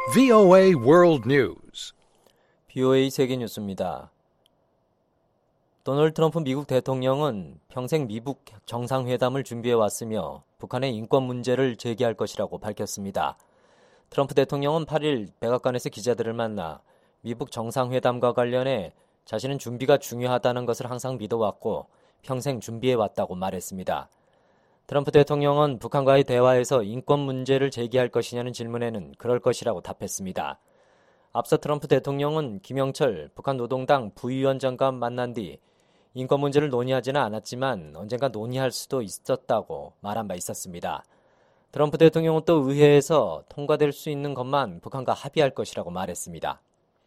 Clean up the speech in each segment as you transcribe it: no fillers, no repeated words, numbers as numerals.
VOA World News. BOA 세계 뉴스입니다. 도널드 트럼프 미국 대통령은 평생 미국 정상회담을 준비해 왔으며 북한의 인권 문제를 제기할 것이라고 밝혔습니다. 트럼프 대통령은 8일 백악관에서 기자들을 만나 미국 정상회담과 관련해 자신은 준비가 중요하다는 것을 항상 믿어왔고 평생 준비해왔다고 말했습니다. 트럼프 대통령은 북한과의 대화에서 인권 문제를 제기할 것이냐는 질문에는 그럴 것이라고 답했습니다. 앞서 트럼프 대통령은 김영철 북한 노동당 부위원장과 만난 뒤 인권 문제를 논의하지는 않았지만 언젠가 논의할 수도 있었다고 말한 바 있었습니다. 트럼프 대통령은 또 의회에서 통과될 수 있는 것만 북한과 합의할 것이라고 말했습니다.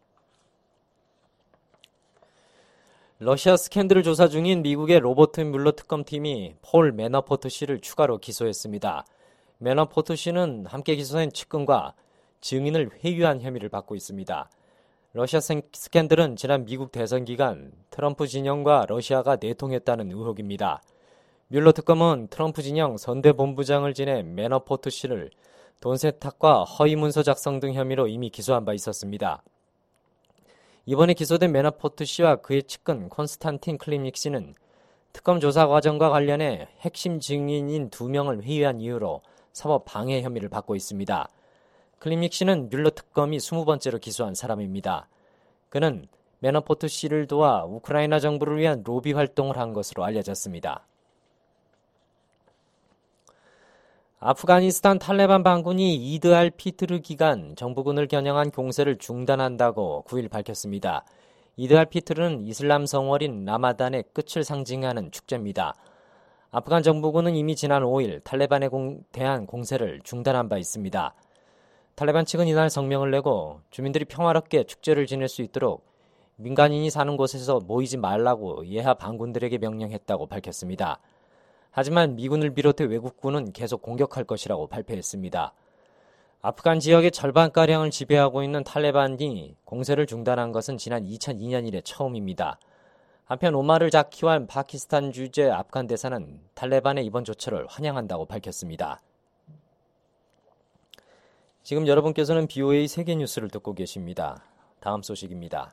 러시아 스캔들을 조사 중인 미국의 로버트 뮬러 특검팀이 폴 매너포트 씨를 추가로 기소했습니다. 매너포트 씨는 함께 기소된 측근과 증인을 회유한 혐의를 받고 있습니다. 러시아 스캔들은 지난 미국 대선 기간 트럼프 진영과 러시아가 내통했다는 의혹입니다. 뮬러 특검은 트럼프 진영 선대본부장을 지낸 매너포트 씨를 돈 세탁과 허위 문서 작성 등 혐의로 이미 기소한 바 있었습니다. 이번에 기소된 매너포트 씨와 그의 측근 콘스탄틴 클림닉 씨는 특검 조사 과정과 관련해 핵심 증인인 2명을 회유한 이유로 사법 방해 혐의를 받고 있습니다. 클림닉 씨는 뮬러 특검이 20번째로 기소한 사람입니다. 그는 매너포트 씨를 도와 우크라이나 정부를 위한 로비 활동을 한 것으로 알려졌습니다. 아프가니스탄 탈레반 반군이 이드 알 피트르 기간 정부군을 겨냥한 공세를 중단한다고 9일 밝혔습니다. 이드 알 피트르는 이슬람 성월인 라마단의 끝을 상징하는 축제입니다. 아프간 정부군은 이미 지난 5일 탈레반에 대한 공세를 중단한 바 있습니다. 탈레반 측은 이날 성명을 내고 주민들이 평화롭게 축제를 지낼 수 있도록 민간인이 사는 곳에서 모이지 말라고 예하 반군들에게 명령했다고 밝혔습니다. 하지만 미군을 비롯해 외국군은 계속 공격할 것이라고 발표했습니다. 아프간 지역의 절반가량을 지배하고 있는 탈레반이 공세를 중단한 것은 지난 2002년 이래 처음입니다. 한편 오마르 자키완 파키스탄 주재 아프간 대사는 탈레반의 이번 조처를 환영한다고 밝혔습니다. 지금 여러분께서는 BOA 세계 뉴스를 듣고 계십니다. 다음 소식입니다.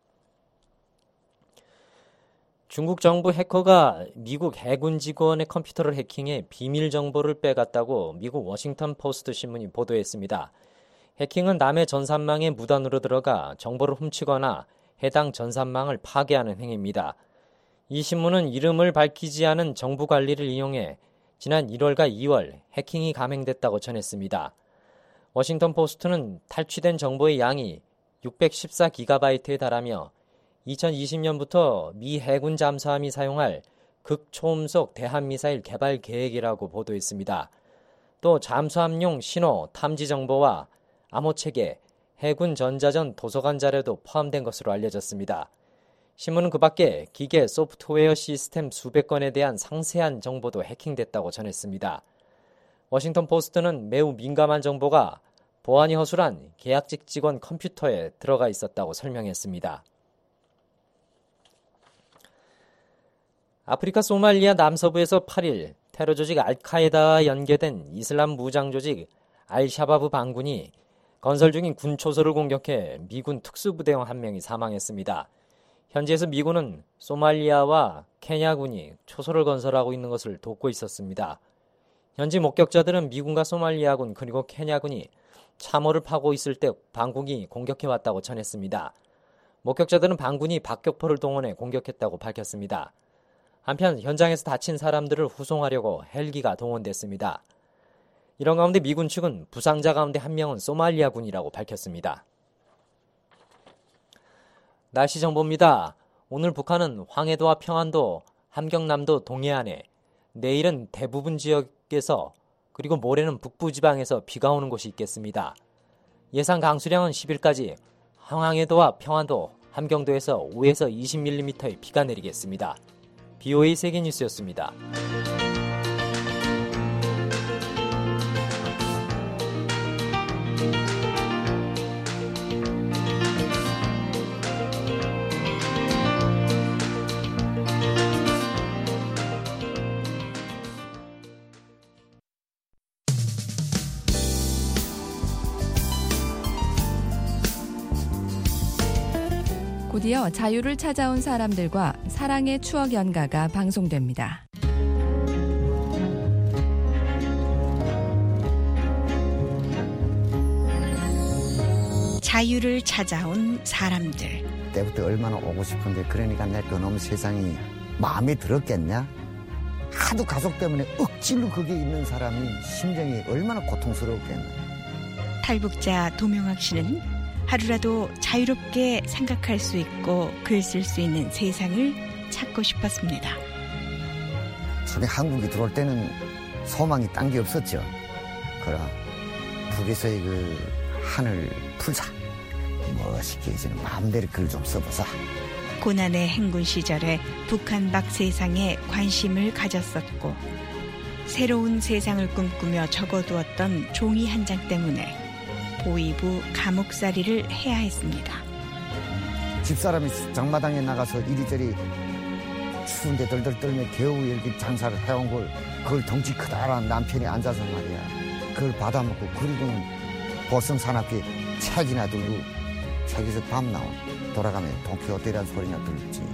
중국 정부 해커가 미국 해군 직원의 컴퓨터를 해킹해 비밀 정보를 빼갔다고 미국 워싱턴 포스트 신문이 보도했습니다. 해킹은 남의 전산망에 무단으로 들어가 정보를 훔치거나 해당 전산망을 파괴하는 행위입니다. 이 신문은 이름을 밝히지 않은 정부 관리를 이용해 지난 1월과 2월 해킹이 감행됐다고 전했습니다. 워싱턴 포스트는 탈취된 정보의 양이 614GB에 달하며 2020년부터 미 해군 잠수함이 사용할 극초음속 대한미사일 개발 계획이라고 보도했습니다. 또 잠수함용 신호, 탐지 정보와 암호체계, 해군 전자전 도서관 자료도 포함된 것으로 알려졌습니다. 신문은 그 밖에 기계, 소프트웨어 시스템 수백 건에 대한 상세한 정보도 해킹됐다고 전했습니다. 워싱턴 포스트는 매우 민감한 정보가 보안이 허술한 계약직 직원 컴퓨터에 들어가 있었다고 설명했습니다. 아프리카 소말리아 남서부에서 8일 테러 조직 알카에다와 연계된 이슬람 무장 조직 알샤바브 반군이 건설 중인 군 초소를 공격해 미군 특수부대원 1명이 사망했습니다. 현지에서 미군은 소말리아와 케냐군이 초소를 건설하고 있는 것을 돕고 있었습니다. 현지 목격자들은 미군과 소말리아군 그리고 케냐군이 참호를 파고 있을 때 반군이 공격해왔다고 전했습니다. 목격자들은 반군이 박격포를 동원해 공격했다고 밝혔습니다. 한편 현장에서 다친 사람들을 후송하려고 헬기가 동원됐습니다. 이런 가운데 미군 측은 부상자 가운데 1명은 소말리아군이라고 밝혔습니다. 날씨 정보입니다. 오늘 북한은 황해도와 평안도, 함경남도 동해안에, 내일은 대부분 지역에서 그리고 모레는 북부지방에서 비가 오는 곳이 있겠습니다. 예상 강수량은 10일까지 황해도와 평안도, 함경도에서 5에서 20mm의 비가 내리겠습니다. BOA 세계뉴스였습니다. 곧이어 자유를 찾아온 사람들과 사랑의 추억 연가가 방송됩니다. 자유를 찾아온 사람들. 때부터 얼마나 오고 싶은데 그러니까 내 그놈 세상이 마음에 들었겠냐? 하도 가족 때문에 억지로 거기에 있는 사람이 심정이 얼마나 고통스러웠겠나. 탈북자 도명학 씨는 하루라도 자유롭게 생각할 수 있고 글 쓸 수 있는 세상을 찾고 싶었습니다. 처음에 한국에 들어올 때는 소망이 딴 게 없었죠. 그럼 북에서의 그 하늘 풀자. 멋있게 이제는 마음대로 글 좀 써보자. 고난의 행군 시절에 북한 밖 세상에 관심을 가졌었고 새로운 세상을 꿈꾸며 적어두었던 종이 한 장 때문에 보위부 감옥살이를 해야 했습니다. 집사람이 장마당에 나가서 이리저리 추운데 덜덜 떨며 겨우 이렇게 장사를 해온 걸 그걸 덩치 크다란 남편이 앉아서 말이야 그걸 받아먹고 그리고는 보성산 앞에 책이나 들고 책에서 밤 나온 돌아가면 돈키호테라는 소리나 들었지.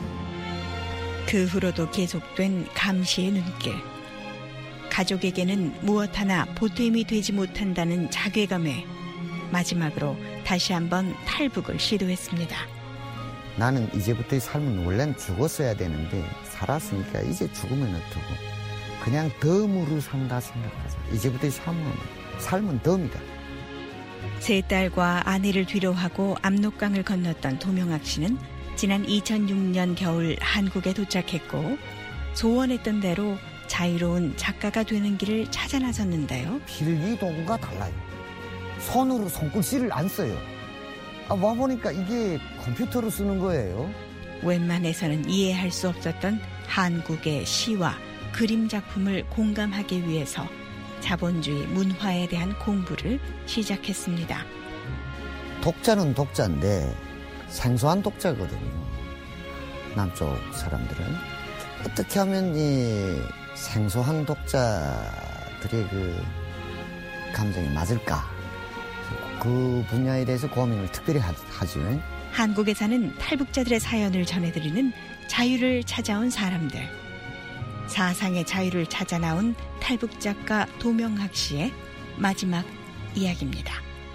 그 후로도 계속된 감시의 눈길. 가족에게는 무엇 하나 보탬이 되지 못한다는 자괴감에 마지막으로 다시 한번 탈북을 시도했습니다. 나는 이제부터의 삶은 원래는 죽었어야 되는데 살았으니까 이제 죽으면 어떡하고 그냥 덤으로 산다 생각하자. 이제부터의 삶은 덤이다. 세 딸과 아내를 뒤로하고 압록강을 건넜던 도명학 씨는 지난 2006년 겨울 한국에 도착했고 소원했던 대로 자유로운 작가가 되는 길을 찾아 나섰는데요. 필기 도구가 달라요. 손으로 손글씨를 안 써요. 와보니까 이게 컴퓨터로 쓰는 거예요. 웬만해서는 이해할 수 없었던 한국의 시와 그림 작품을 공감하기 위해서 자본주의 문화에 대한 공부를 시작했습니다. 독자는 독자인데 생소한 독자거든요. 남쪽 사람들은. 어떻게 하면 이 생소한 독자들의 그 감정이 맞을까? 그 분야에 대해서 고민을 특별히 하죠. 한국에 사는 탈북자들의 사연을 전해드리는 자유를 찾아온 사람들. 사상의 자유를 찾아 나온 탈북 작가 도명학 씨의 마지막 이야기입니다.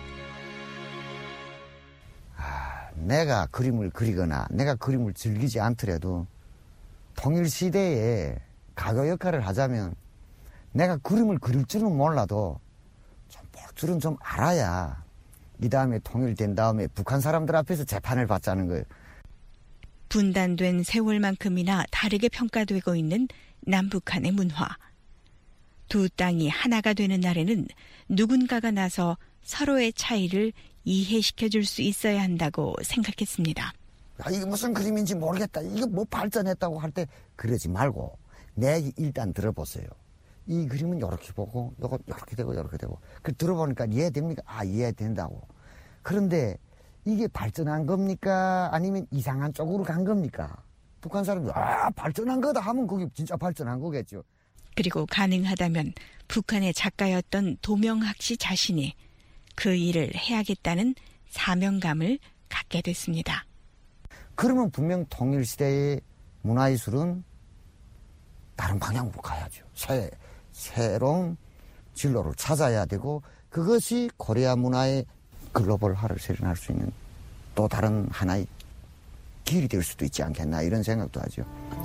내가 그림을 그리거나 내가 그림을 즐기지 않더라도 통일시대에 가교 역할을 하자면 내가 그림을 그릴 줄은 몰라도 좀 볼 줄은 좀 알아야 이 다음에 통일된 다음에 북한 사람들 앞에서 재판을 받자는 거예요. 분단된 세월만큼이나 다르게 평가되고 있는 남북한의 문화. 두 땅이 하나가 되는 날에는 누군가가 나서 서로의 차이를 이해시켜줄 수 있어야 한다고 생각했습니다. 이게 무슨 그림인지 모르겠다. 이거 뭐 발전했다고 할 때 그러지 말고 내 얘기 일단 들어보세요. 이 그림은 이렇게 보고 이거 이렇게 되고 이렇게 되고 그 들어보니까 이해됩니까? 이해된다고. 그런데 이게 발전한 겁니까? 아니면 이상한 쪽으로 간 겁니까? 북한 사람들이 발전한 거다 하면 그게 진짜 발전한 거겠죠. 그리고 가능하다면 북한의 작가였던 도명학 씨 자신이 그 일을 해야겠다는 사명감을 갖게 됐습니다. 그러면 분명 통일시대의 문화예술은 다른 방향으로 가야죠. 새로운 진로를 찾아야 되고 그것이 코리아 문화의 글로벌화를 실현할 수 있는 또 다른 하나의 길이 될 수도 있지 않겠나 이런 생각도 하죠.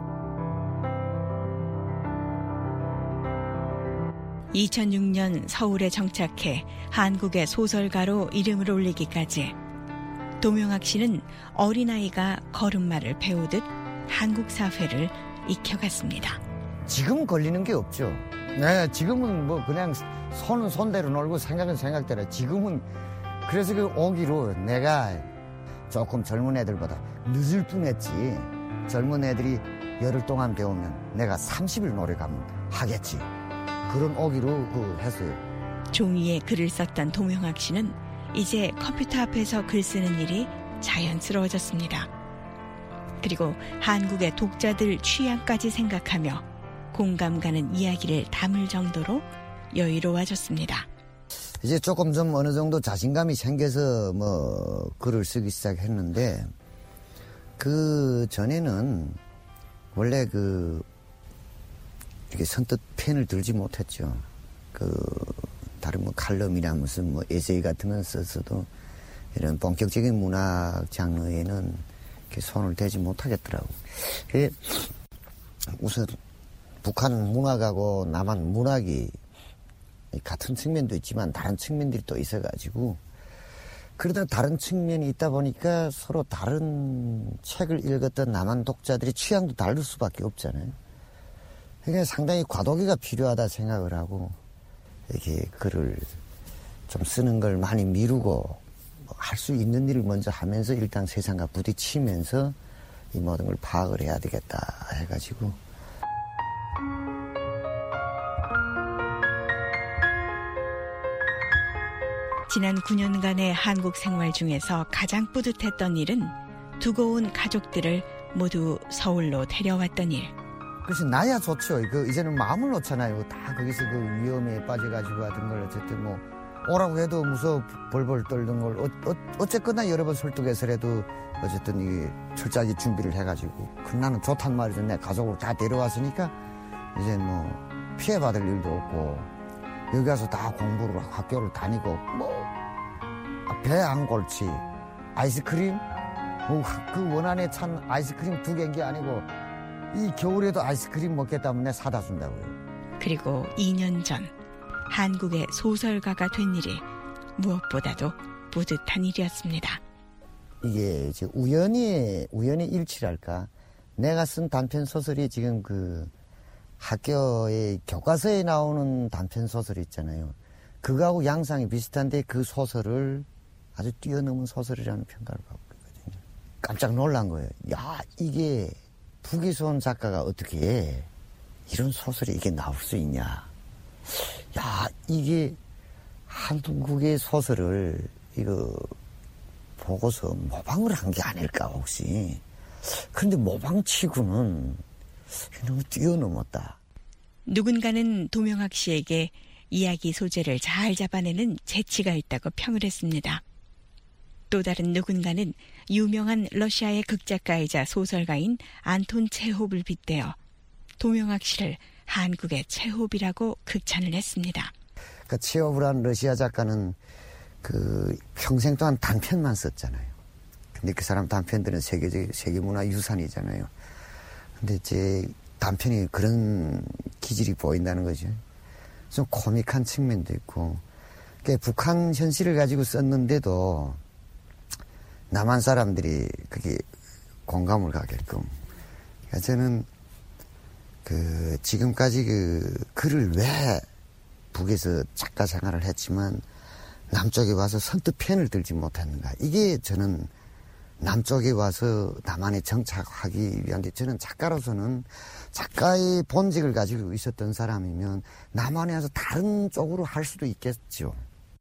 2006년 서울에 정착해 한국의 소설가로 이름을 올리기까지 도명학 씨는 어린아이가 걸음마를 배우듯 한국 사회를 익혀갔습니다. 지금 걸리는 게 없죠. 네, 지금은 뭐 그냥 손은 손대로 놀고 생각은 생각대로. 지금은 그래서 그 오기로 내가 조금 젊은 애들보다 늦을 뻔했지. 젊은 애들이 열흘 동안 배우면 내가 30일 노력하면 하겠지. 그런 오기로 했어요. 종이에 글을 썼던 도명학 씨는 이제 컴퓨터 앞에서 글 쓰는 일이 자연스러워졌습니다. 그리고 한국의 독자들 취향까지 생각하며 공감 가는 이야기를 담을 정도로 여유로워졌습니다. 이제 조금 좀 어느 정도 자신감이 생겨서 글을 쓰기 시작했는데 그 전에는 원래 이렇게 선뜻 펜을 들지 못했죠. 다른 칼럼이나 무슨 에세이 같은 건 썼어도 이런 본격적인 문학 장르에는 이렇게 손을 대지 못하겠더라고. 우선 북한 문학하고 남한 문학이 같은 측면도 있지만 다른 측면들이 또 있어가지고 그러다 다른 측면이 있다 보니까 서로 다른 책을 읽었던 남한 독자들의 취향도 다를 수밖에 없잖아요. 그러니까 상당히 과도기가 필요하다 생각을 하고 이렇게 글을 좀 쓰는 걸 많이 미루고 할 수 있는 일을 먼저 하면서 일단 세상과 부딪히면서 이 모든 걸 파악을 해야 되겠다 해가지고 지난 9년간의 한국 생활 중에서 가장 뿌듯했던 일은 두고 온 가족들을 모두 서울로 데려왔던 일. 그래서 나야 좋죠. 이제는 마음을 놓잖아요. 다 거기서 위험에 빠져가지고 하던 걸 어쨌든 오라고 해도 무서워 벌벌 떨던 걸 어쨌거나 여러 번 설득해서라도 어쨌든 이 철저하게 준비를 해가지고 나는 좋단 말이죠. 내 가족을 다 데려왔으니까 이제 피해받을 일도 없고 여기 가서 다 공부를 학교를 다니고 배 안 골치 아이스크림 그 원안에 찬 아이스크림 2개인 아니고 이 겨울에도 아이스크림 먹겠다면 내 사다 준다고요. 그리고 2년 전 한국의 소설가가 된 일이 무엇보다도 뿌듯한 일이었습니다. 이게 이제 우연의 일치랄까. 내가 쓴 단편 소설이 지금 학교의 교과서에 나오는 단편 소설이 있잖아요. 그거하고 양상이 비슷한데 그 소설을 아주 뛰어넘은 소설이라는 평가를 받고 있거든요. 깜짝 놀란 거예요. 야, 이게 북에서 온 작가가 어떻게 이런 소설이 이게 나올 수 있냐. 야, 이게 한국의 소설을 보고서 모방을 한 게 아닐까 혹시. 그런데 모방치고는 너무 뛰어넘었다. 누군가는 도명학 씨에게 이야기 소재를 잘 잡아내는 재치가 있다고 평을 했습니다. 또 다른 누군가는 유명한 러시아의 극작가이자 소설가인 안톤 체홉을 빗대어 도명학 씨를 한국의 체홉이라고 극찬을 했습니다. 그러니까 체홉이라는 러시아 작가는 평생 동안 단편만 썼잖아요. 근데 그 사람 단편들은 세계문화 유산이잖아요. 근데 이제 단편이 그런 기질이 보인다는 거죠. 좀 코믹한 측면도 있고. 그러니까 북한 현실을 가지고 썼는데도 남한 사람들이 그게 공감을 가게끔. 그러니까 저는 지금까지 글을 왜 북에서 작가 생활을 했지만 남쪽에 와서 선뜻 펜을 들지 못했는가. 이게 저는 남쪽에 와서 남한에 정착하기 위한데 저는 작가로서는 작가의 본직을 가지고 있었던 사람이면 남한에 와서 다른 쪽으로 할 수도 있겠죠.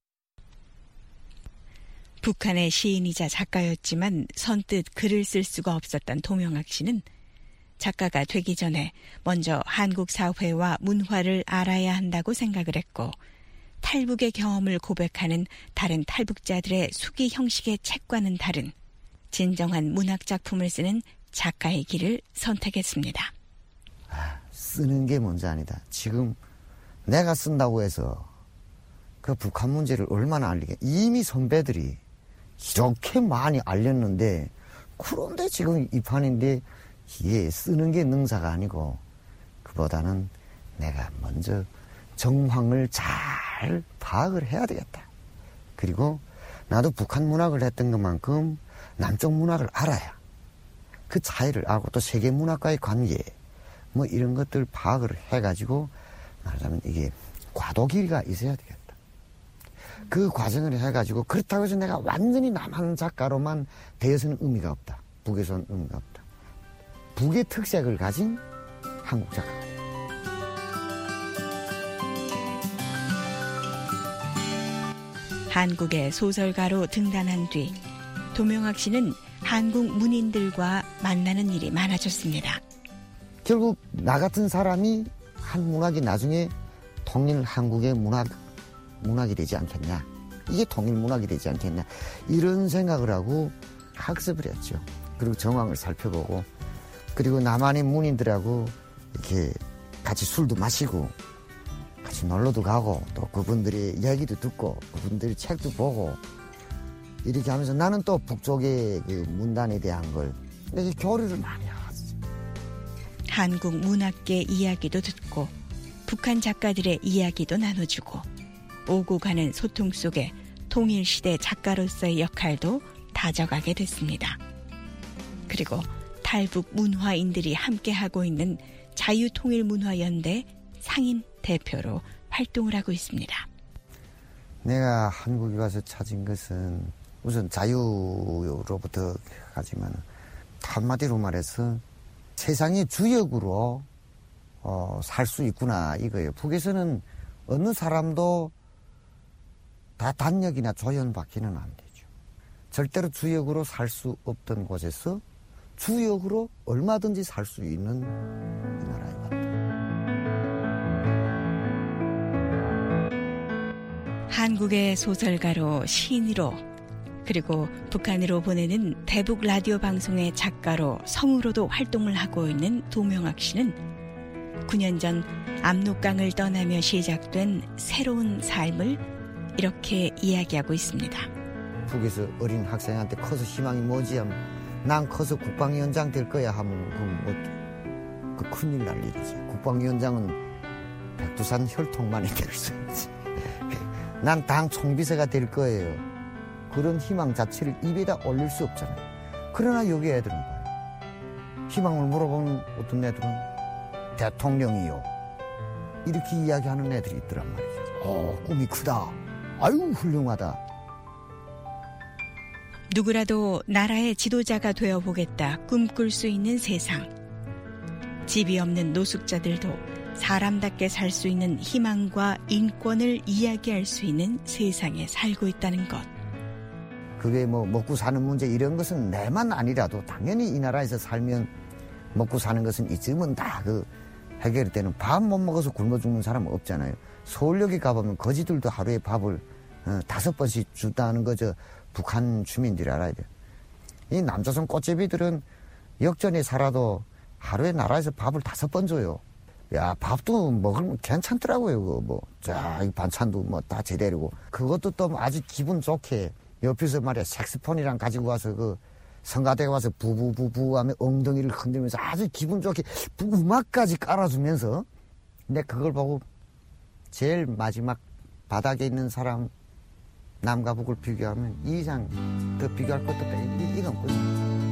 북한의 시인이자 작가였지만 선뜻 글을 쓸 수가 없었던 도명학 씨는 작가가 되기 전에 먼저 한국 사회와 문화를 알아야 한다고 생각을 했고 탈북의 경험을 고백하는 다른 탈북자들의 수기 형식의 책과는 다른 진정한 문학 작품을 쓰는 작가의 길을 선택했습니다. 쓰는 게 문제 아니다. 지금 내가 쓴다고 해서 그 북한 문제를 얼마나 알리게. 이미 선배들이 이렇게 많이 알렸는데 그런데 지금 이 판인데 이게 쓰는 게 능사가 아니고 그보다는 내가 먼저 정황을 잘 파악을 해야 되겠다. 그리고 나도 북한 문학을 했던 것만큼 남쪽 문학을 알아야 그 차이를 알고 또 세계 문학과의 관계 이런 것들 파악을 해가지고 말하자면 이게 과도기가 있어야 되겠다. 그 과정을 해가지고 그렇다고 해서 내가 완전히 남한 작가로만 되어서는 의미가 없다. 북에서는 의미가 없다. 북의 특색을 가진 한국 작가. 한국의 소설가로 등단한 뒤 도명학 씨는 한국 문인들과 만나는 일이 많아졌습니다. 결국 나 같은 사람이 한 문학이 나중에 통일 한국의 문학이 되지 않겠냐. 이게 통일 문학이 되지 않겠냐. 이런 생각을 하고 학습을 했죠. 그리고 정황을 살펴보고 그리고 남한의 문인들하고 이렇게 같이 술도 마시고 같이 놀러도 가고 또 그분들의 이야기도 듣고 그분들의 책도 보고 이렇게 하면서 나는 또 북쪽의 그 문단에 대한 걸 이렇게 교류를 많이 하지. 한국 문학계 이야기도 듣고 북한 작가들의 이야기도 나눠주고 오고 가는 소통 속에 통일시대 작가로서의 역할도 다져가게 됐습니다. 그리고 탈북 문화인들이 함께하고 있는 자유통일문화연대 상인 대표로 활동을 하고 있습니다. 내가 한국에 가서 찾은 것은 우선 자유로부터 가지만 한마디로 말해서 세상의 주역으로 살 수 있구나 이거예요. 북에서는 어느 사람도 다 단역이나 조연받기는 안 되죠. 절대로 주역으로 살 수 없던 곳에서 주역으로 얼마든지 살 수 있는 이 나라에 왔다. 한국의 소설가로 시인으로 그리고 북한으로 보내는 대북 라디오 방송의 작가로 성우로도 활동을 하고 있는 도명학 씨는 9년 전 압록강을 떠나며 시작된 새로운 삶을 이렇게 이야기하고 있습니다. 북에서 어린 학생한테 커서 희망이 뭐지 하면 난 커서 국방위원장 될 거야 하면 그 큰일 날 일이지. 국방위원장은 백두산 혈통만이 될 수 있지. 난 당 총비서가 될 거예요. 그런 희망 자체를 입에다 올릴 수 없잖아요. 그러나 여기 애들은 봐요. 희망을 물어보는 어떤 애들은 대통령이요. 이렇게 이야기하는 애들이 있더란 말이죠. 꿈이 크다. 아유 훌륭하다. 누구라도 나라의 지도자가 되어보겠다 꿈꿀 수 있는 세상. 집이 없는 노숙자들도 사람답게 살 수 있는 희망과 인권을 이야기할 수 있는 세상에 살고 있다는 것. 그게 뭐 먹고 사는 문제 이런 것은 내만 아니라도 당연히 이 나라에서 살면 먹고 사는 것은 이쯤은 다 그 해결이 되는. 밥 못 먹어서 굶어 죽는 사람은 없잖아요. 서울역에 가보면 거지들도 하루에 밥을 5번씩 준다는 거죠. 북한 주민들이 알아야 돼요. 이 남조선 꽃제비들은 역전에 살아도 하루에 나라에서 밥을 5번 줘요. 야, 밥도 먹으면 괜찮더라고요. 그거 뭐, 자, 이 반찬도 뭐 다 제대로고. 그것도 또 아주 기분 좋게 옆에서 말이야, 색스폰이랑 가지고 와서 그 성가대에 와서 부부부부 하며 엉덩이를 흔들면서 아주 기분 좋게 음악까지 깔아주면서 근데 그걸 보고 제일 마지막 바닥에 있는 사람 남과 북을 비교하면 이 이상 더 비교할 것도 없다. 이건 끝이야.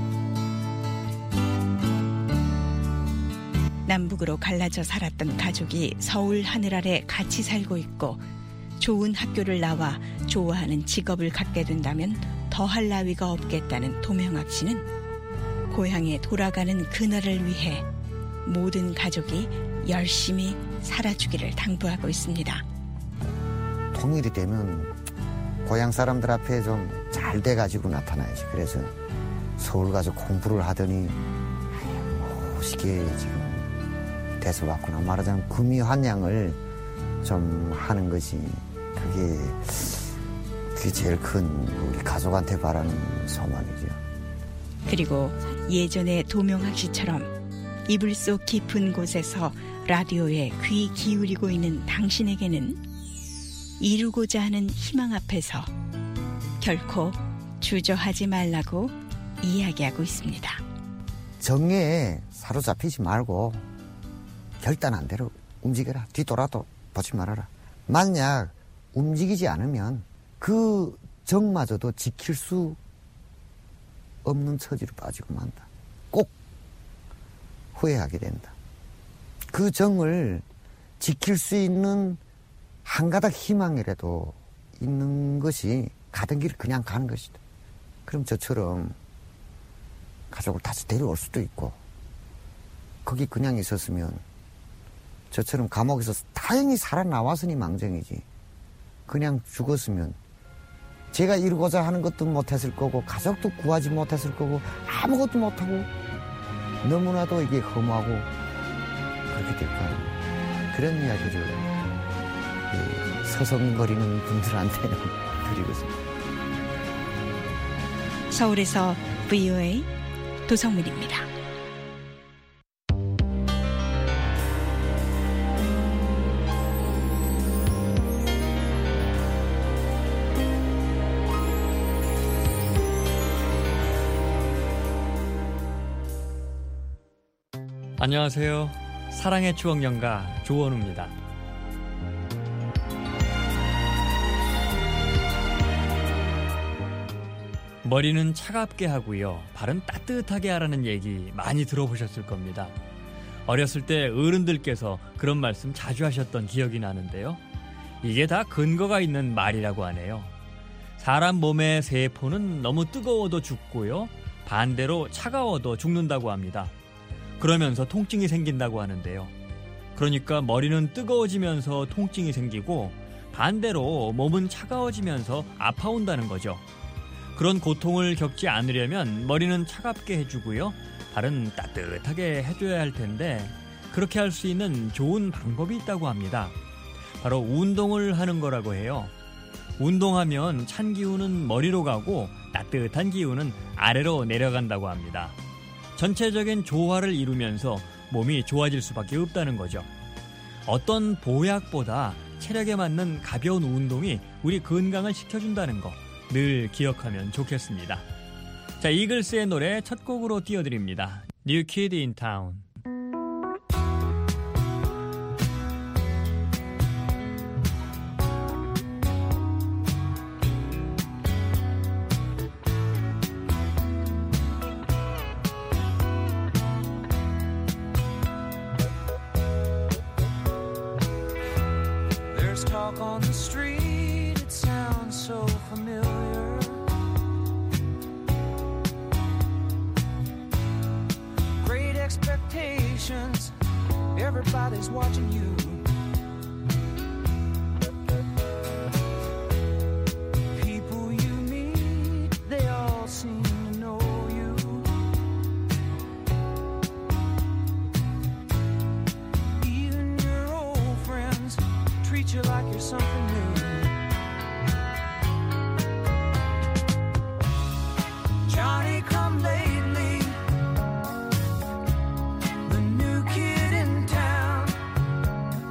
남북으로 갈라져 살았던 가족이 서울 하늘 아래 같이 살고 있고 좋은 학교를 나와 좋아하는 직업을 갖게 된다면 더할 나위가 없겠다는 도명학 씨는 고향에 돌아가는 그날을 위해 모든 가족이 열심히 살아주기를 당부하고 있습니다. 통일이 되면 고향 사람들 앞에 좀 잘 돼가지고 나타나야지. 그래서 서울 가서 공부를 하더니 멋있게 지금 돼서 왔구나. 말하자면 금이환양을 좀 하는 것이 그게 제일 큰 우리 가족한테 바라는 소망이죠. 그리고 예전의 도명학 씨처럼 이불 속 깊은 곳에서 라디오에 귀 기울이고 있는 당신에게는 이루고자 하는 희망 앞에서 결코 주저하지 말라고 이야기하고 있습니다. 정에 사로잡히지 말고 결단한 대로 움직여라. 뒤돌아도 보지 말아라. 만약 움직이지 않으면 그 정마저도 지킬 수 없는 처지로 빠지고 만다. 꼭 후회하게 된다. 그 정을 지킬 수 있는 한 가닥 희망이라도 있는 것이 가던 길 그냥 가는 것이다. 그럼 저처럼 가족을 다시 데려올 수도 있고 거기 그냥 있었으면 저처럼 감옥에서 다행히 살아나왔으니 망정이지. 그냥 죽었으면 제가 이루고자 하는 것도 못했을 거고 가족도 구하지 못했을 거고 아무것도 못하고 너무나도 이게 허무하고 그렇게 될까. 그런 이야기를 서성거리는 분들한테는 드리고 싶습니다. 서울에서 VOA 도성민입니다. 안녕하세요. 사랑의 추억 연가 조원우입니다. 머리는 차갑게 하고요, 발은 따뜻하게 하라는 얘기 많이 들어보셨을 겁니다. 어렸을 때 어른들께서 그런 말씀 자주 하셨던 기억이 나는데요. 이게 다 근거가 있는 말이라고 하네요. 사람 몸의 세포는 너무 뜨거워도 죽고요, 반대로 차가워도 죽는다고 합니다. 그러면서 통증이 생긴다고 하는데요. 그러니까 머리는 뜨거워지면서 통증이 생기고 반대로 몸은 차가워지면서 아파온다는 거죠. 그런 고통을 겪지 않으려면 머리는 차갑게 해주고요, 발은 따뜻하게 해줘야 할 텐데 그렇게 할 수 있는 좋은 방법이 있다고 합니다. 바로 운동을 하는 거라고 해요. 운동하면 찬 기운은 머리로 가고 따뜻한 기운은 아래로 내려간다고 합니다. 전체적인 조화를 이루면서 몸이 좋아질 수밖에 없다는 거죠. 어떤 보약보다 체력에 맞는 가벼운 운동이 우리 건강을 지켜준다는 거 늘 기억하면 좋겠습니다. 자, 이글스의 노래 첫 곡으로 띄워드립니다. New Kid in Town. There's talk on the street, it sounds so familiar. Great expectations, everybody's watching you. People you meet, they all seem to know you. Even your old friends treat you like you're something new. Johnny come lately, the new kid in town.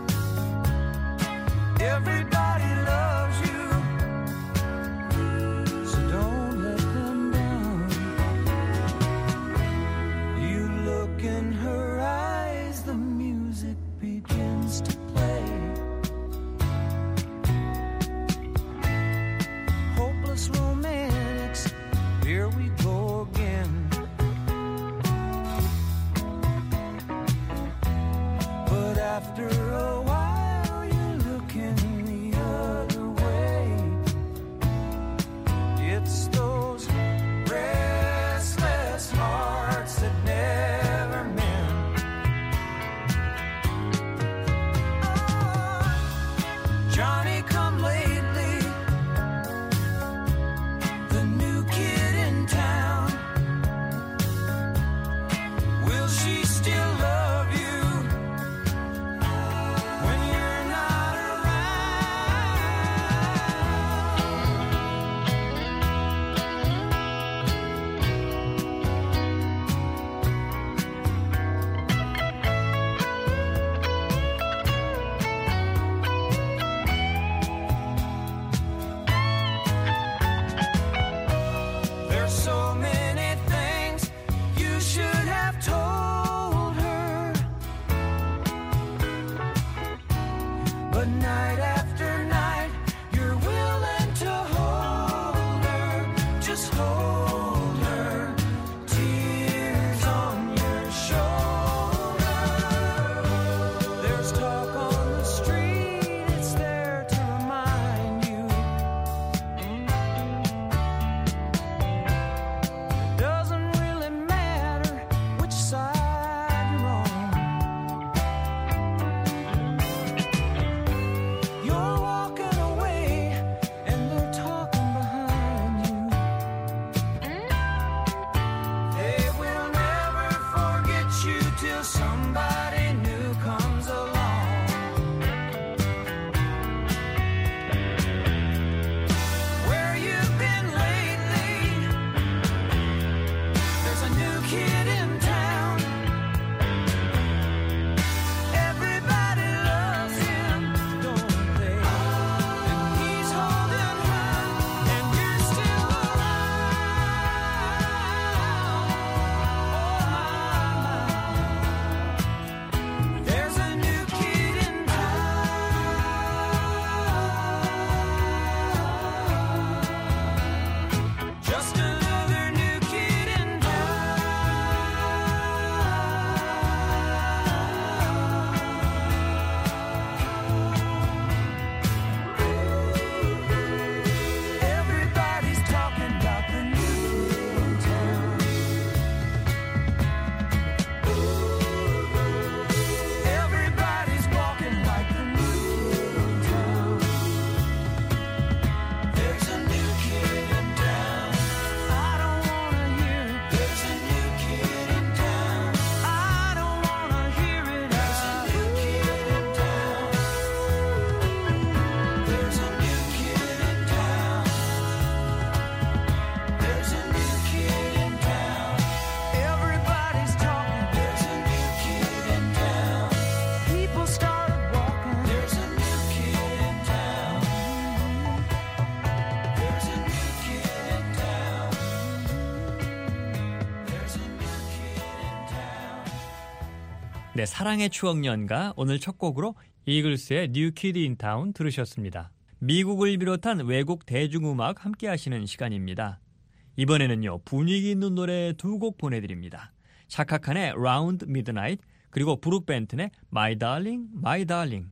네, 사랑의 추억 연가 오늘 첫 곡으로 이글스의 New Kid in Town 들으셨습니다. 미국을 비롯한 외국 대중음악 함께 하시는 시간입니다. 이번에는요, 분위기 있는 노래 두 곡 보내드립니다. 샤카칸의 Round Midnight 그리고 브룩 벤튼의 My Darling, My Darling.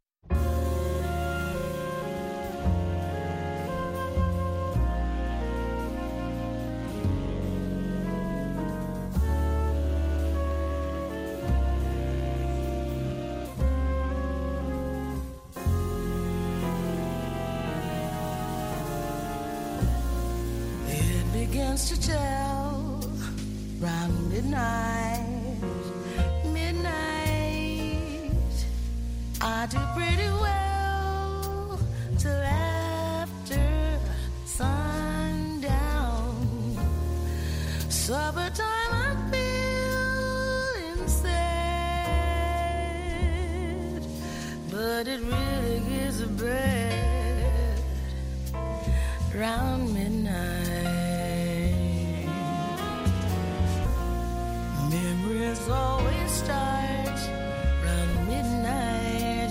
Begins to tell round midnight, I do pretty well till after sundown. Supper time I feel instead, but it really gets bad round midnight. Memories always start round midnight,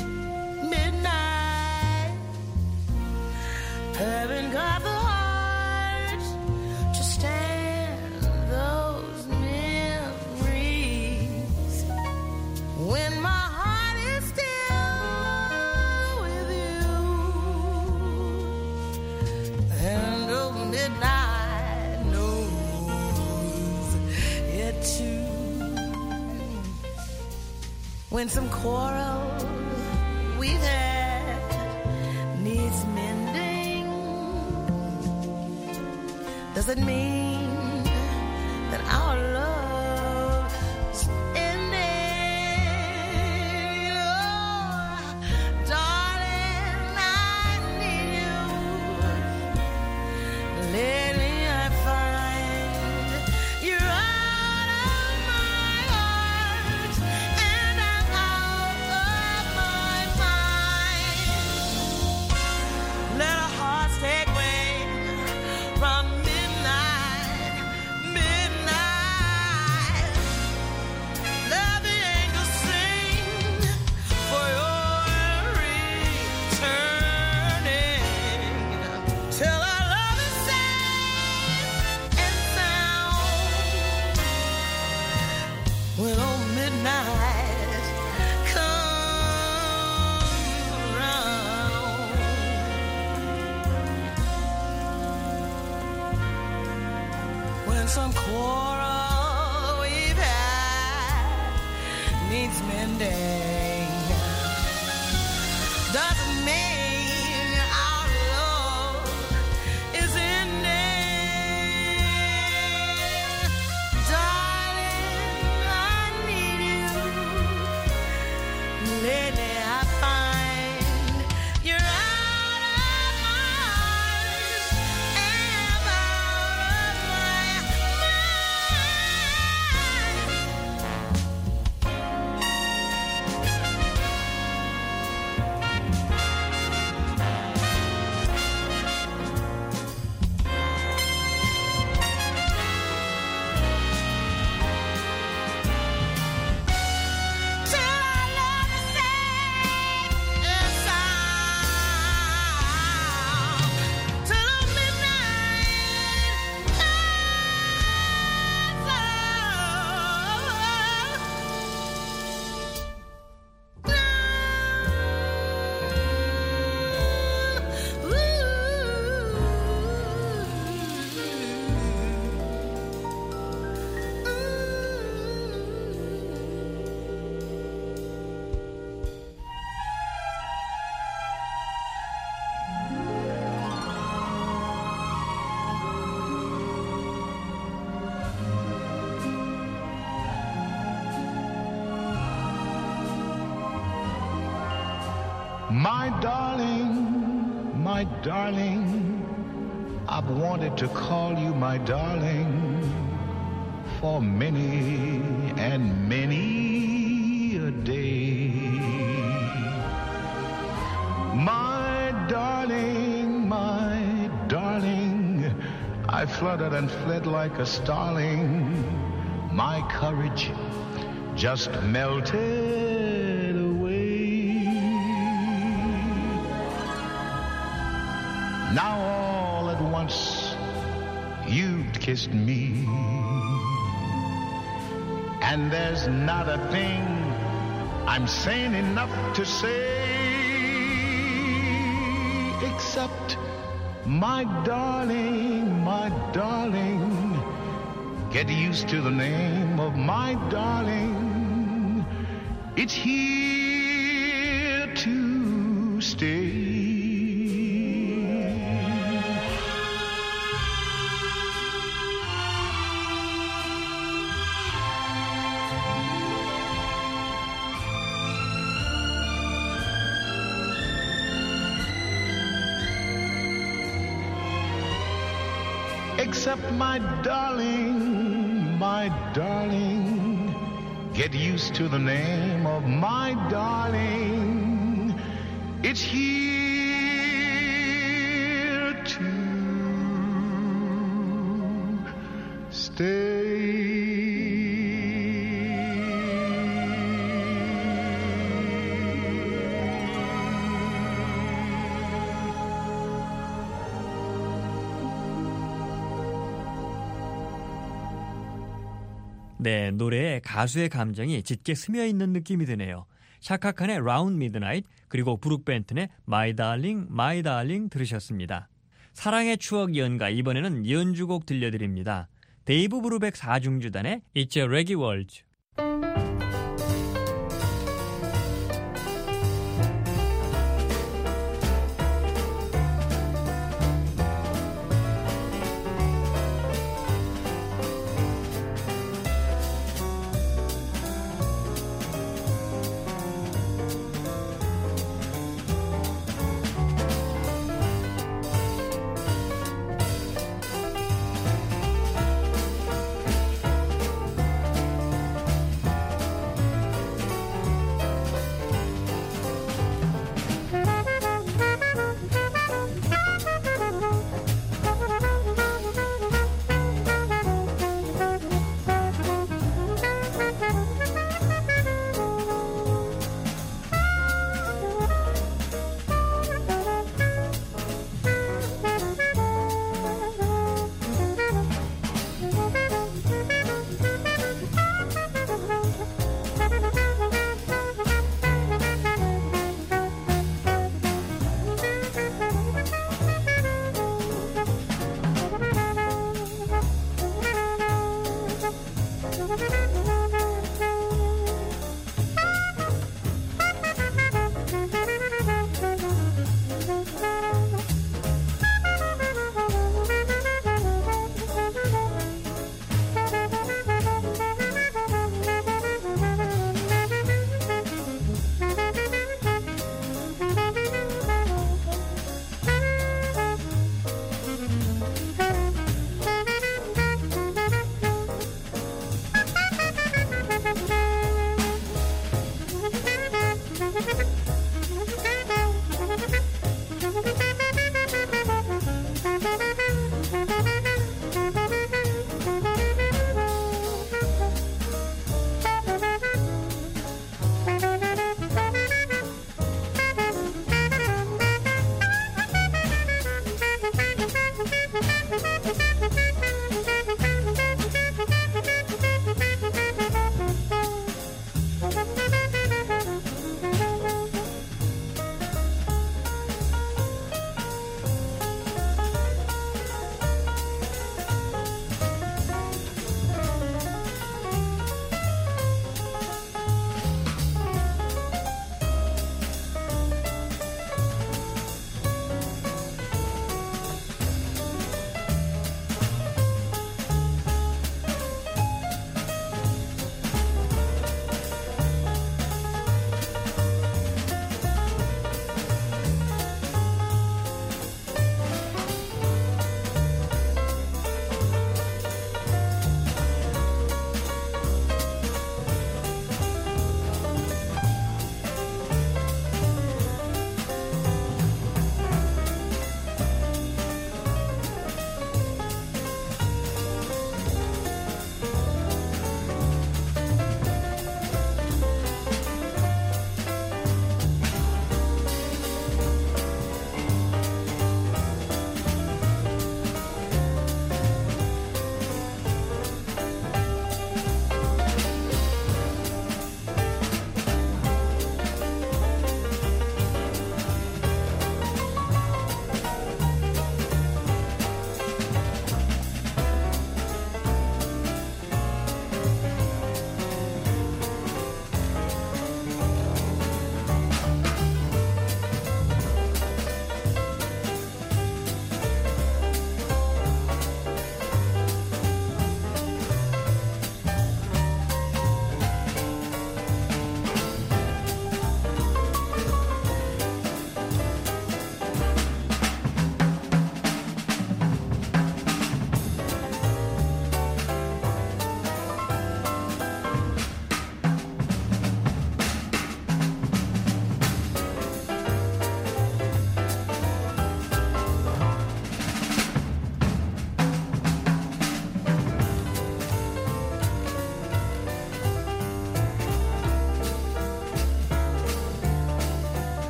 haven't got the heart to stand those memories when my heart is still with you. And oh, midnight knows it too. When some quarrel we've had needs mending, does it mean that our love's ending? Oh, darling, I need you. Lately I find you're out of my heart and I'm out of my mind. Let our hearts take wing from midnight, let the angels sing for your returning, till our love is safe and sound. When old midnight comes around. When some quarrel we've had needs mending, doesn't mean our love is ending. Darling, I need you. Lately I find you're out of my heart and out of my My darling, I've wanted to call you my darling for many and many a day. My darling, I fluttered and fled like a starling. My courage just melted away. Now all at once you'd kissed me, and there's not a thing I'm sane enough to say, except my darling, get used to the name of my darling. It's here to stay. Except my darling, get used to the name of my darling. It's here to stay. 네, 노래에 가수의 감정이 짙게 스며있는 느낌이 드네요. 샤카칸의 Round Midnight, 그리고 브룩 벤튼의 My Darling 들으셨습니다. 사랑의 추억 연가, 이번에는 연주곡 들려드립니다. 데이브 브루백 사중주단의 It's a Reggae World.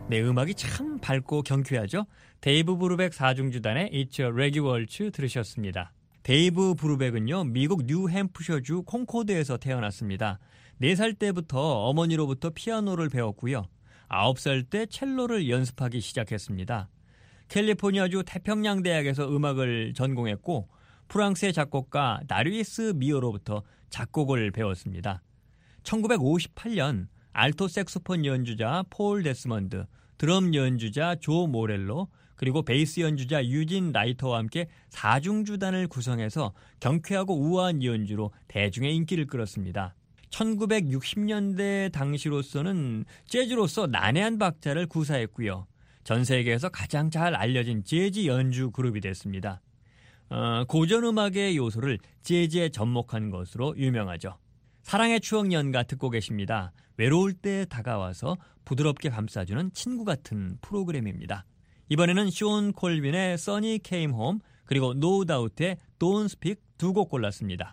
네, 음악이 참 밝고 경쾌하죠. 데이브 브루백 사중주단의 It's a Reggae Waltz 들으셨습니다. 데이브 브루백은요, 미국 뉴햄프셔주 콩코드에서 태어났습니다. 4살 때부터 어머니로부터 피아노를 배웠고요. 9살 때 첼로를 연습하기 시작했습니다. 캘리포니아주 태평양대학에서 음악을 전공했고 프랑스의 작곡가 나르이스 미오로부터 작곡을 배웠습니다. 1958년 알토 색소폰 연주자 폴 데스먼드, 드럼 연주자 조 모렐로, 그리고 베이스 연주자 유진 라이터와 함께 사중주단을 구성해서 경쾌하고 우아한 연주로 대중의 인기를 끌었습니다. 1960년대 당시로서는 재즈로서 난해한 박자를 구사했고요. 전 세계에서 가장 잘 알려진 재즈 연주 그룹이 됐습니다. 고전 음악의 요소를 재즈에 접목한 것으로 유명하죠. 사랑의 추억 연가 듣고 계십니다. 외로울 때 다가와서 부드럽게 감싸주는 친구 같은 프로그램입니다. 이번에는 숀 콜빈의 Sunny Came Home 그리고 No Doubt의 Don't Speak 두 곡 골랐습니다.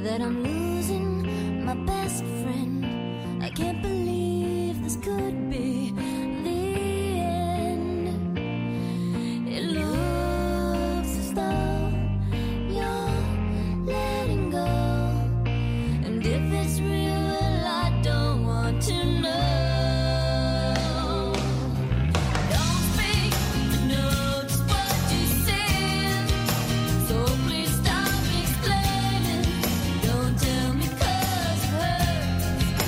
that I'm losing my best friend. I can't believe this could be the end. It looks as though you're letting go, and if it's real, well, I don't want to know. Don't speak to know just what you said, so please stop explaining. Don't tell me 'cause it hurts.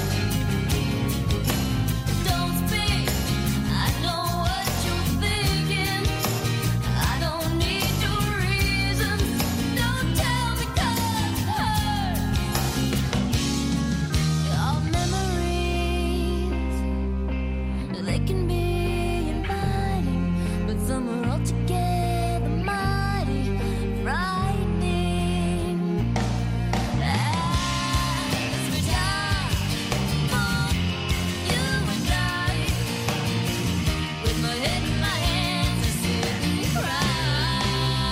Don't speak, I know what you're thinking. I don't need your reasons. Don't tell me 'cause it hurts. Our memories, they can be inviting, but some are altogether mighty frightening. As we die for you and I, with my head in my hands, I sit and cry.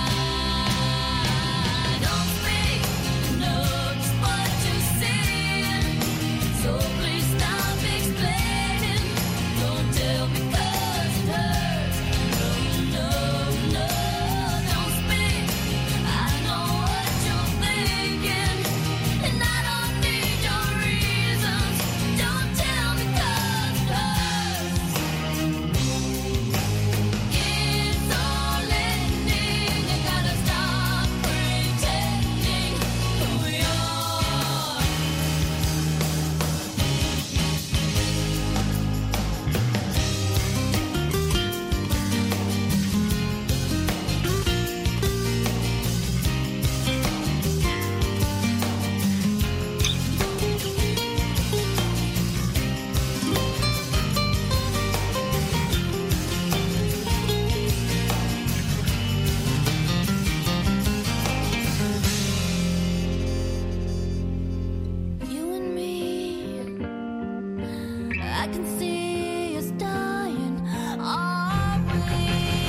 Don't speak, know just what you're saying, so please stop explaining. Don't tell me 'cause it hurts. No, no, no, don't speak. I know what you're thinking, and I don't need your reasons. Don't tell me 'cause it hurts. It's all ending. You gotta stop pretending who you are. You and me, I can see us dying, are we?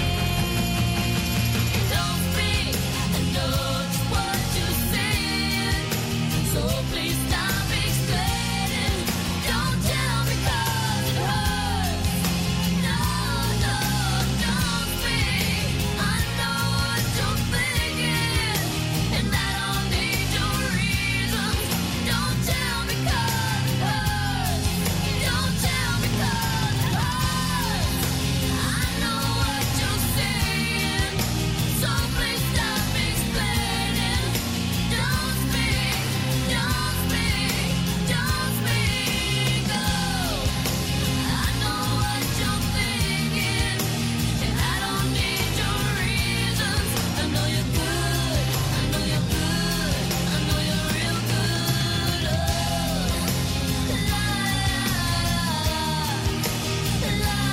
Don't speak, I know just what you're saying, so please stop explaining. Don't tell me 'cause it hurts. No, no, don't speak. I know what you're thinking, and I don't need your reasons. Don't tell me 'cause it hurts. Don't tell me 'cause it hurts. I know what you're saying, so please stop explaining. Don't speak, don't speak, don't speak. Oh, I know what you're thinking, and I don't need your reasons. I know you're good, I know you're good, I know you're real good. Oh, la la la.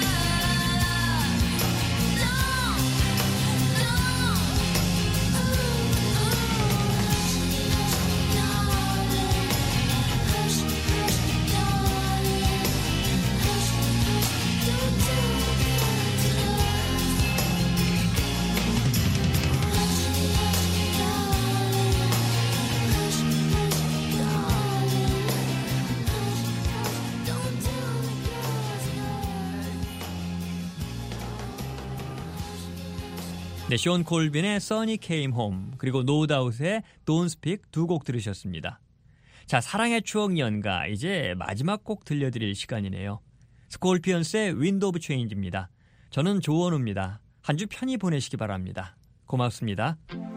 네, 션 콜빈의 Sunny Came Home 그리고 No Doubt의 Don't Speak 두 곡 들으셨습니다. 자, 사랑의 추억 연가 이제 마지막 곡 들려드릴 시간이네요. 스콜피언스의 Wind of Change입니다. 저는 조원우입니다. 한 주 편히 보내시기 바랍니다. 고맙습니다.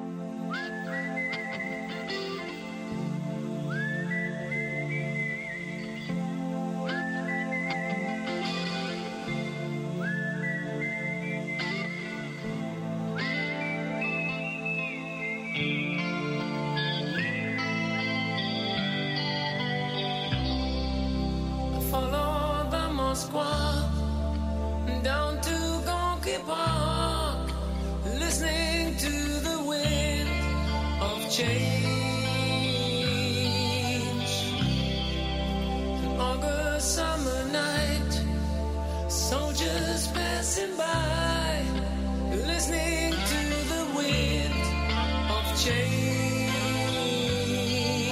Follow the Moskva down to Gonky Park, listening to the wind of change. An August summer night, soldiers passing by, listening to the wind of change.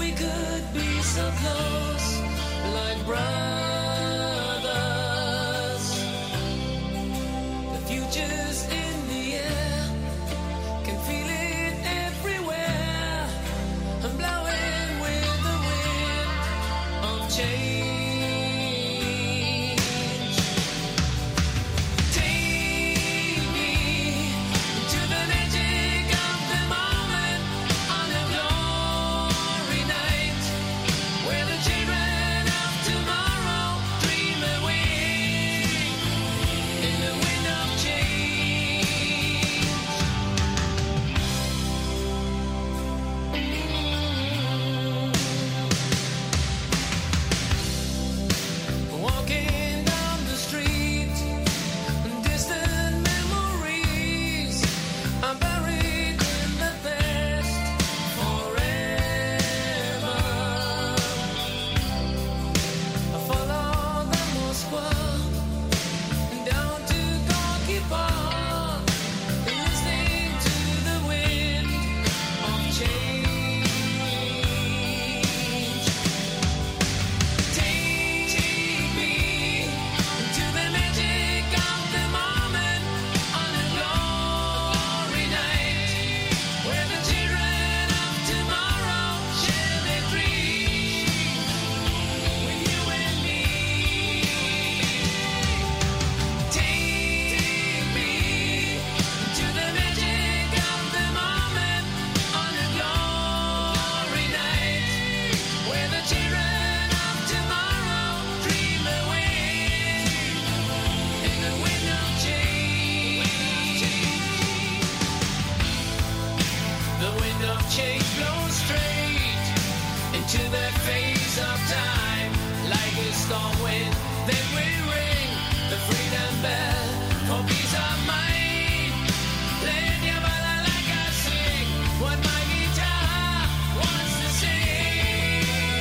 we could be so close, like brothers. The future's in the air, can feel it everywhere. I'm blowing with the wind of change. Take me to the magic of the moment on a glory night, where the children of tomorrow dream away in the wind of change. Walking down the street, distant memories are buried in the past forever. I follow the Moskva down to Gorky Park, listening to the wind of change. Take me to the magic of the moment on a glory night, where the children of tomorrow share their dreams with you and me. Take me to the magic of the moment on a glory night, where the children of tomorrow dream away in the wind of change. The wind of change blows straight into the face of time, like a storm wind that will ring the freedom bell for peace of mind. Playing your like I sing what my guitar wants to sing.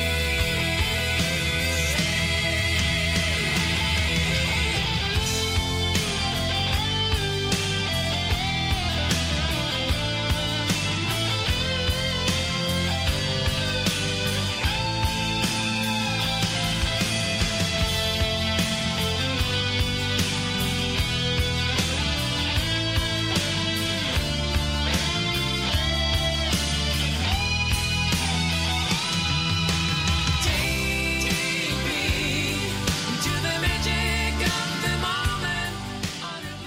Take me to the magic of the moment on a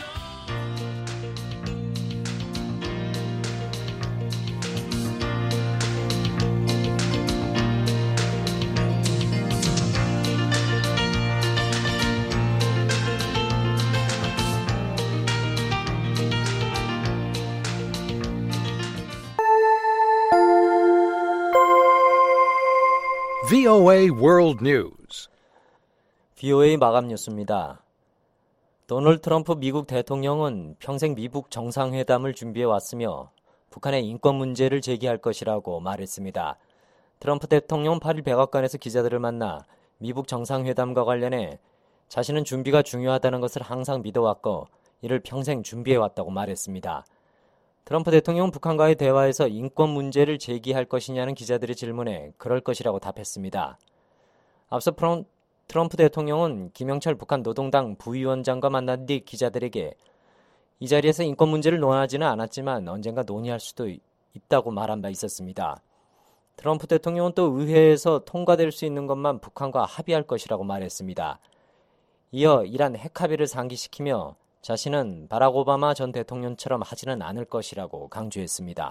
VOA World News. VOA 마감 뉴스입니다. 도널드 트럼프 미국 대통령은 평생 미국 정상회담을 준비해 왔으며 북한의 인권 문제를 제기할 것이라고 말했습니다. 트럼프 대통령은 8일 백악관에서 기자들을 만나 미국 정상회담과 관련해 자신은 준비가 중요하다는 것을 항상 믿어왔고 이를 평생 준비해왔다고 말했습니다. 트럼프 대통령은 북한과의 대화에서 인권 문제를 제기할 것이냐는 기자들의 질문에 그럴 것이라고 답했습니다. 앞서 트럼프 대통령은 김영철 북한 노동당 부위원장과 만난 뒤 기자들에게 이 자리에서 인권 문제를 논하지는 않았지만 언젠가 논의할 수도 있다고 말한 바 있었습니다. 트럼프 대통령은 또 의회에서 통과될 수 있는 것만 북한과 합의할 것이라고 말했습니다. 이어 이란 핵 합의를 상기시키며 자신은 바락 오바마 전 대통령처럼 하지는 않을 것이라고 강조했습니다.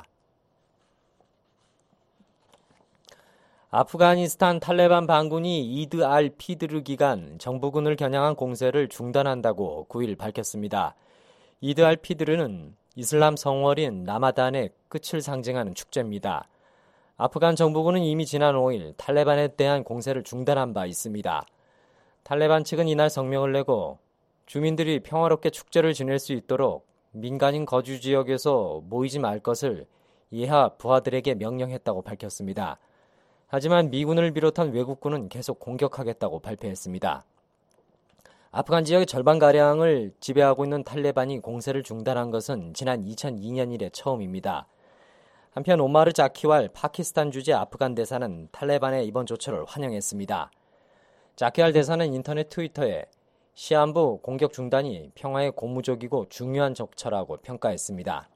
아프가니스탄 탈레반 반군이 이드 알 피드르 기간 정부군을 겨냥한 공세를 중단한다고 9일 밝혔습니다. 이드 알 피드르는 이슬람 성월인 라마단의 끝을 상징하는 축제입니다. 아프간 정부군은 이미 지난 5일 탈레반에 대한 공세를 중단한 바 있습니다. 탈레반 측은 이날 성명을 내고 주민들이 평화롭게 축제를 지낼 수 있도록 민간인 거주 지역에서 모이지 말 것을 이하 부하들에게 명령했다고 밝혔습니다. 하지만 미군을 비롯한 외국군은 계속 공격하겠다고 발표했습니다. 아프간 지역의 절반가량을 지배하고 있는 탈레반이 공세를 중단한 것은 지난 2002년 이래 처음입니다. 한편 오마르 자키왈 파키스탄 주재 아프간 대사는 탈레반의 이번 조처를 환영했습니다. 자키왈 대사는 인터넷 트위터에 시안부 공격 중단이 평화의 고무적이고 중요한 조처라고 평가했습니다.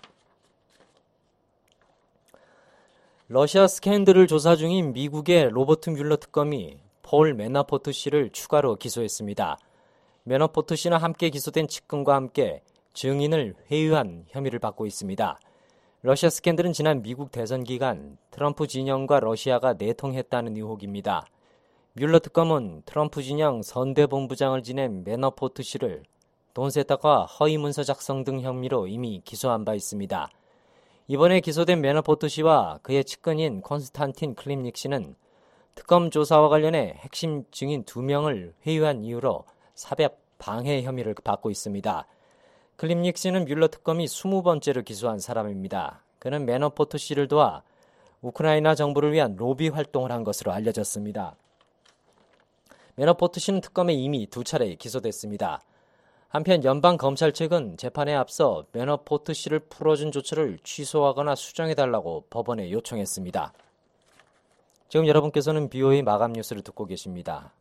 러시아 스캔들을 조사 중인 미국의 로버트 뮬러 특검이 폴 매나포트 씨를 추가로 기소했습니다. 매나포트 씨는 함께 기소된 측근과 함께 증인을 회유한 혐의를 받고 있습니다. 러시아 스캔들은 지난 미국 대선 기간 트럼프 진영과 러시아가 내통했다는 의혹입니다. 뮬러 특검은 트럼프 진영 선대본부장을 지낸 매너포트 씨를 돈 세탁과 허위 문서 작성 등 혐의로 이미 기소한 바 있습니다. 이번에 기소된 매너포트 씨와 그의 측근인 콘스탄틴 클림닉 씨는 특검 조사와 관련해 핵심 증인 2명을 회유한 이유로 사법 방해 혐의를 받고 있습니다. 클림닉 씨는 뮬러 특검이 20번째로 기소한 사람입니다. 그는 매너포트 씨를 도와 우크라이나 정부를 위한 로비 활동을 한 것으로 알려졌습니다. 매너포트 씨는 특검에 이미 2차례 기소됐습니다. 한편 연방검찰 측은 재판에 앞서 매너포트 씨를 풀어준 조처를 취소하거나 수정해달라고 법원에 요청했습니다. 지금 여러분께서는 BOA 마감 뉴스를 듣고 계십니다.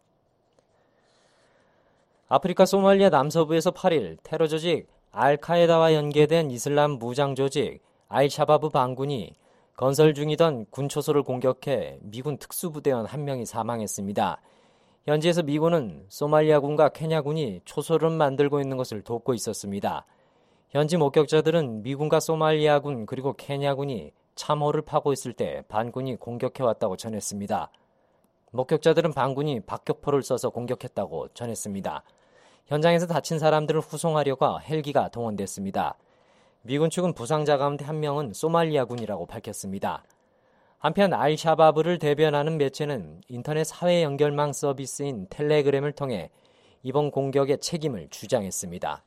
아프리카 소말리아 남서부에서 8일 테러 조직 알카에다와 연계된 이슬람 무장 조직 알샤바브 반군이 건설 중이던 군 초소를 공격해 미군 특수부대원 1명이 사망했습니다. 현지에서 미군은 소말리아군과 케냐군이 초소를 만들고 있는 것을 돕고 있었습니다. 현지 목격자들은 미군과 소말리아군 그리고 케냐군이 참호를 파고 있을 때 반군이 공격해왔다고 전했습니다. 목격자들은 반군이 박격포를 써서 공격했다고 전했습니다. 현장에서 다친 사람들을 후송하려고 헬기가 동원됐습니다. 미군 측은 부상자 가운데 1명은 소말리아군이라고 밝혔습니다. 한편 알샤바브를 대변하는 매체는 인터넷 사회 연결망 서비스인 텔레그램을 통해 이번 공격의 책임을 주장했습니다.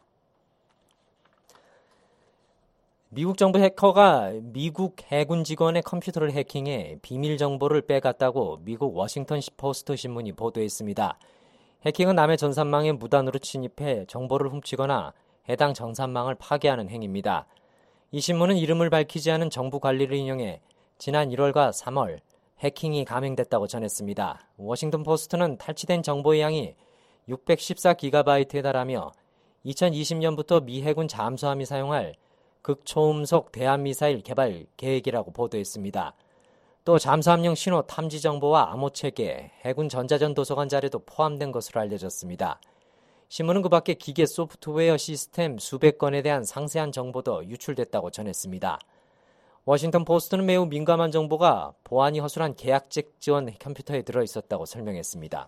미국 정부 해커가 미국 해군 직원의 컴퓨터를 해킹해 비밀 정보를 빼갔다고 미국 워싱턴 포스트 신문이 보도했습니다. 해킹은 남의 전산망에 무단으로 침입해 정보를 훔치거나 해당 전산망을 파괴하는 행위입니다. 이 신문은 이름을 밝히지 않은 정부 관리를 인용해 지난 1월과 3월 해킹이 감행됐다고 전했습니다. 워싱턴 포스트는 탈취된 정보의 양이 614GB에 달하며 2020년부터 미 해군 잠수함이 사용할 극초음속 대함미사일 개발 계획이라고 보도했습니다. 또 잠수함용 신호 탐지 정보와 암호체계, 해군 전자전 도서관 자료도 포함된 것으로 알려졌습니다. 신문은 그 밖에 기계 소프트웨어 시스템 수백 건에 대한 상세한 정보도 유출됐다고 전했습니다. 워싱턴 포스트는 매우 민감한 정보가 보안이 허술한 계약직 지원 컴퓨터에 들어있었다고 설명했습니다.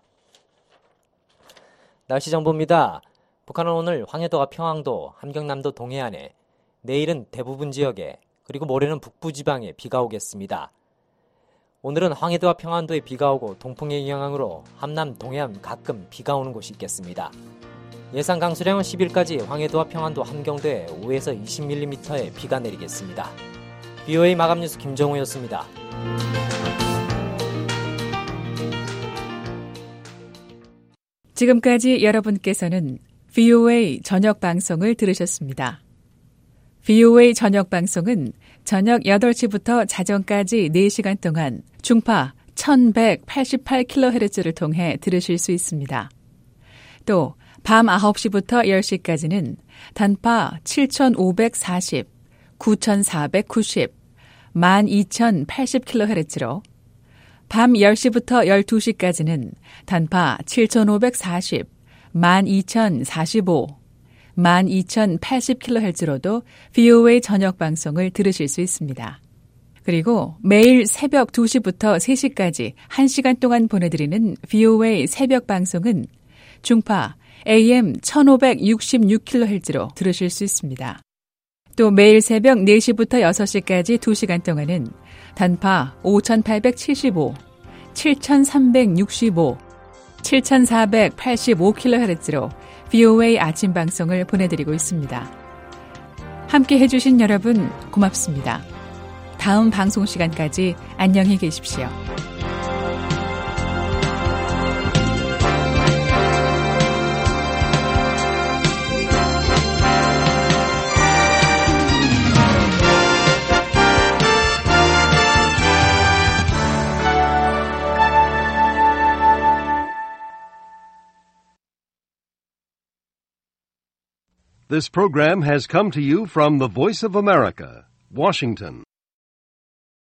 날씨 정보입니다. 북한은 오늘 황해도와 평안도, 함경남도 동해안에, 내일은 대부분 지역에, 그리고 모레는 북부지방에 비가 오겠습니다. 오늘은 황해도와 평안도에 비가 오고 동풍의 영향으로 함남, 동해안 가끔 비가 오는 곳이 있겠습니다. 예상 강수량은 10일까지 황해도와 평안도, 함경도에 5에서 20mm의 비가 내리겠습니다. BOA 마감뉴스 김정우였습니다. 지금까지 여러분께서는 BOA 저녁 방송을 들으셨습니다. BOA 저녁 방송은 저녁 8시부터 자정까지 4시간 동안 중파 1188kHz를 통해 들으실 수 있습니다. 또 밤 9시부터 10시까지는 단파 7540, 9490, 12080kHz로 밤 10시부터 12시까지는 단파 7540, 12045, 12080kHz로도 BOA 저녁 방송을 들으실 수 있습니다. 그리고 매일 새벽 2시부터 3시까지 1시간 동안 보내드리는 BOA 새벽 방송은 중파 AM 1566kHz로 들으실 수 있습니다. 또 매일 새벽 4시부터 6시까지 2시간 동안은 단파 5875, 7365, 7485kHz로 BOA 아침 방송을 보내드리고 있습니다. 함께 해주신 여러분 고맙습니다. 다음 방송 시간까지 안녕히 계십시오. This program has come to you from the Voice of America, Washington.